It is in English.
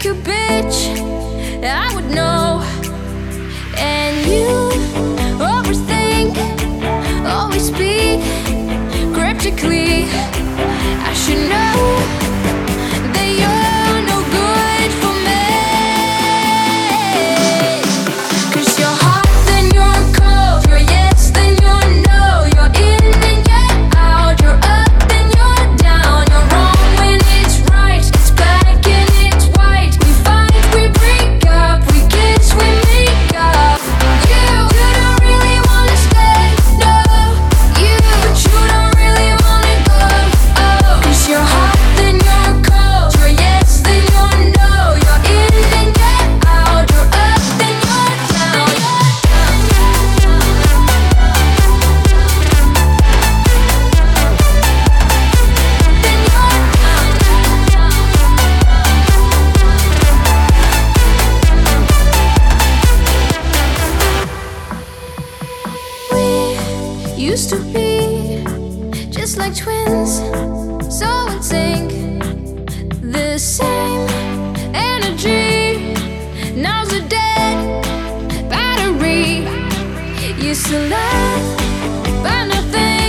like a bitch, I would know. And you overthink, always speak cryptically. I should know that you're no good for me. 'Cause you're hot, then you're cold. You're yes, then you're no. You're in, then you're out. You're up, then you're down. You're wrong when it's right. It's black and it's white. We fight, we break up. We kiss, we make up. You don't really wanna stay, no. But you don't really wanna go. Oh, 'cause you're hot, then you're cold. You're yes, then you're no. You're in, then you're out. You're up, then you're down. We used to be just like twins, so in sync, the same energy. Now's a dead battery. Used to laugh, but nothing.